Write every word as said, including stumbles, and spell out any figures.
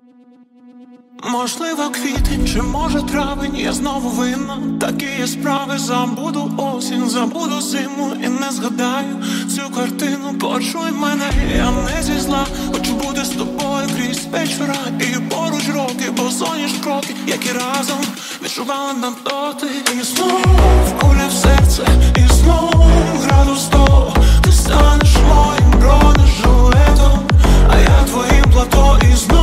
Можливо, квітень, чи може травень, я знову винна. Такі є справи, забуду осінь, забуду зиму і не згадаю цю картину. Почуй мене, я не зі зла, хочу бути з тобою крізь вечора і поруч роки, бо соняш кроки, які разом відчували нам дотик. І знов куля в серце, і знов градус сто. Ти станеш моїм бронежилетом, а я твоїм плато. І знов